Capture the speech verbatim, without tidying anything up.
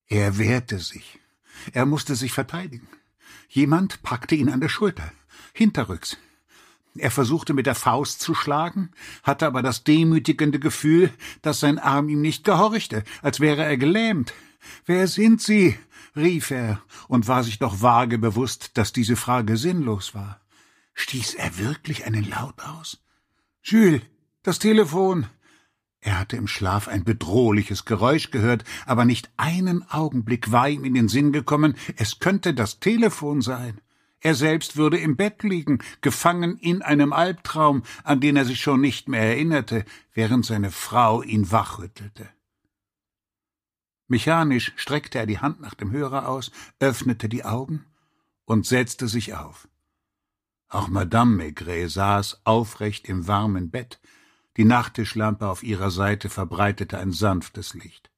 Er wehrte sich. Er musste sich verteidigen. Jemand packte ihn an der Schulter, hinterrücks. Er versuchte mit der Faust zu schlagen, hatte aber das demütigende Gefühl, dass sein Arm ihm nicht gehorchte, als wäre er gelähmt. »Wer sind Sie?« rief er und war sich doch vage bewusst, dass diese Frage sinnlos war. Stieß er wirklich einen Laut aus? »Jules, das Telefon!« Er hatte im Schlaf ein bedrohliches Geräusch gehört, aber nicht einen Augenblick war ihm in den Sinn gekommen, es könnte das Telefon sein. Er selbst würde im Bett liegen, gefangen in einem Albtraum, an den er sich schon nicht mehr erinnerte, während seine Frau ihn wachrüttelte. Mechanisch streckte er die Hand nach dem Hörer aus, öffnete die Augen und setzte sich auf. Auch Madame Maigret saß aufrecht im warmen Bett. Die Nachttischlampe auf ihrer Seite verbreitete ein sanftes Licht.